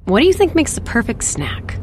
What do you think makes the perfect snack?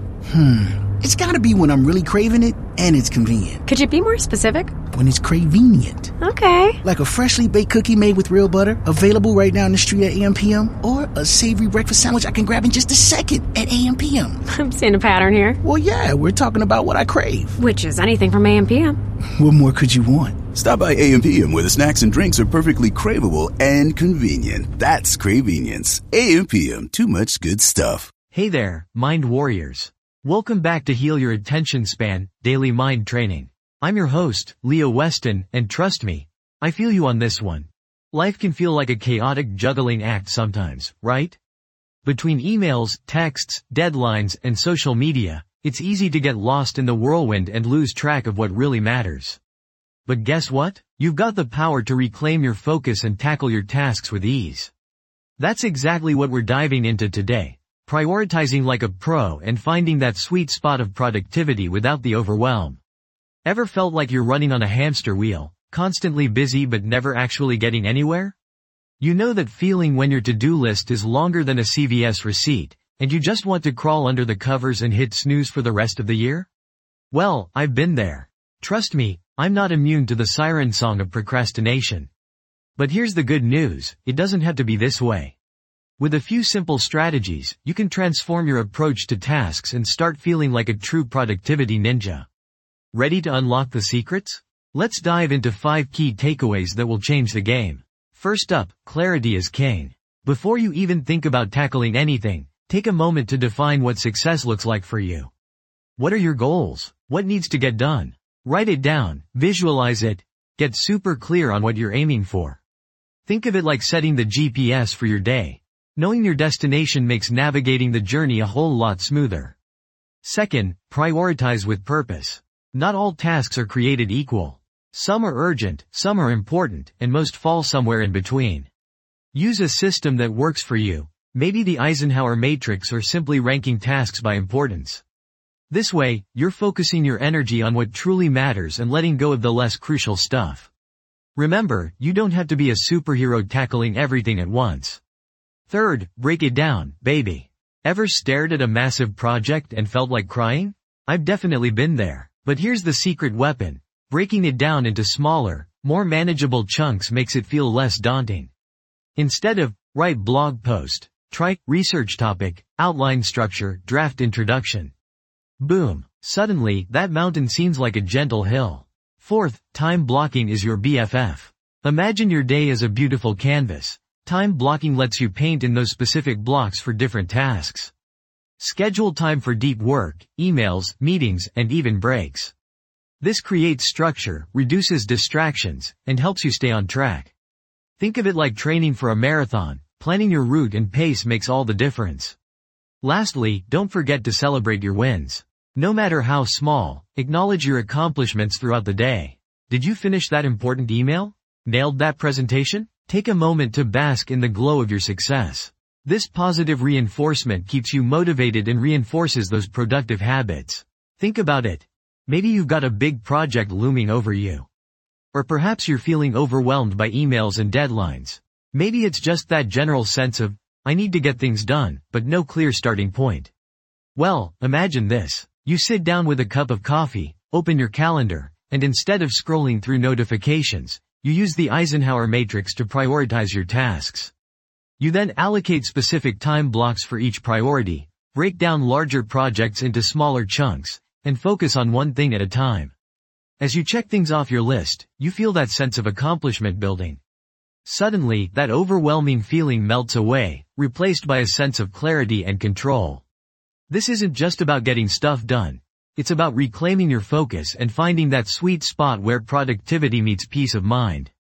It's gotta be when I'm really craving it and it's convenient. Could you be more specific? When it's cravenient. Okay. Like a freshly baked cookie made with real butter, available right now in the street at AM/PM, or a savory breakfast sandwich I can grab in just a second at AM/PM. I'm seeing a pattern here. Well, yeah, we're talking about what I crave. Which is anything from AM/PM. What more could you want? Stop by AM/PM where the snacks and drinks are perfectly craveable and convenient. That's Cravenience. AM/PM, too much good stuff. Hey there, Mind Warriors. Welcome back to Heal Your Attention Span, Daily Mind Training. I'm your host, Leo Weston, and trust me, I feel you on this one. Life can feel like a chaotic juggling act sometimes, right? Between emails, texts, deadlines, and social media, it's easy to get lost in the whirlwind and lose track of what really matters. But guess what? You've got the power to reclaim your focus and tackle your tasks with ease. That's exactly what we're diving into today. Prioritizing like a pro and finding that sweet spot of productivity without the overwhelm. Ever felt like you're running on a hamster wheel, constantly busy but never actually getting anywhere? You know that feeling when your to-do list is longer than a CVS receipt, and you just want to crawl under the covers and hit snooze for the rest of the year? Well, I've been there. Trust me, I'm not immune to the siren song of procrastination. But here's the good news, it doesn't have to be this way. With a few simple strategies, you can transform your approach to tasks and start feeling like a true productivity ninja. Ready to unlock the secrets? Let's dive into 5 key takeaways that will change the game. First up, clarity is king. Before you even think about tackling anything, take a moment to define what success looks like for you. What are your goals? What needs to get done? Write it down, visualize it, get super clear on what you're aiming for. Think of it like setting the GPS for your day. Knowing your destination makes navigating the journey a whole lot smoother. Second, prioritize with purpose. Not all tasks are created equal. Some are urgent, some are important, and most fall somewhere in between. Use a system that works for you, maybe the Eisenhower matrix or simply ranking tasks by importance. This way, you're focusing your energy on what truly matters and letting go of the less crucial stuff. Remember, you don't have to be a superhero tackling everything at once. Third, break it down, baby. Ever stared at a massive project and felt like crying? I've definitely been there. But here's the secret weapon. Breaking it down into smaller, more manageable chunks makes it feel less daunting. Instead of, write blog post, try, research topic, outline structure, draft introduction. Boom. Suddenly, that mountain seems like a gentle hill. Fourth, time blocking is your BFF. Imagine your day as a beautiful canvas. Time blocking lets you paint in those specific blocks for different tasks. Schedule time for deep work, emails, meetings, and even breaks. This creates structure, reduces distractions, and helps you stay on track. Think of it like training for a marathon. Planning your route and pace makes all the difference. Lastly, don't forget to celebrate your wins. No matter how small, acknowledge your accomplishments throughout the day. Did you finish that important email? Nailed that presentation? Take a moment to bask in the glow of your success. This positive reinforcement keeps you motivated and reinforces those productive habits. Think about it. Maybe you've got a big project looming over you. Or perhaps you're feeling overwhelmed by emails and deadlines. Maybe it's just that general sense of, I need to get things done, but no clear starting point. Well, imagine this. You sit down with a cup of coffee, open your calendar, and instead of scrolling through notifications, you use the Eisenhower matrix to prioritize your tasks. You then allocate specific time blocks for each priority, break down larger projects into smaller chunks, and focus on one thing at a time. As you check things off your list, you feel that sense of accomplishment building. Suddenly, that overwhelming feeling melts away, replaced by a sense of clarity and control. This isn't just about getting stuff done. It's about reclaiming your focus and finding that sweet spot where productivity meets peace of mind.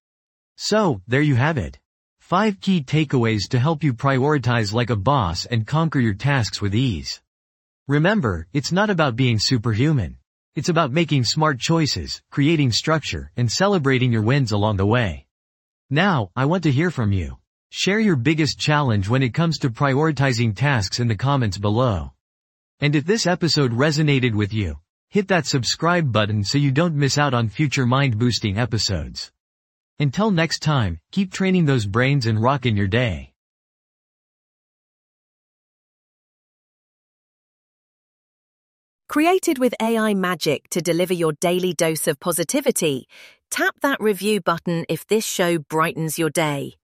So, there you have it. 5 key takeaways to help you prioritize like a boss and conquer your tasks with ease. Remember, it's not about being superhuman. It's about making smart choices, creating structure, and celebrating your wins along the way. Now, I want to hear from you. Share your biggest challenge when it comes to prioritizing tasks in the comments below. And if this episode resonated with you, hit that subscribe button so you don't miss out on future mind-boosting episodes. Until next time, keep training those brains and rockin' your day. Created with AI magic to deliver your daily dose of positivity, tap that review button if this show brightens your day.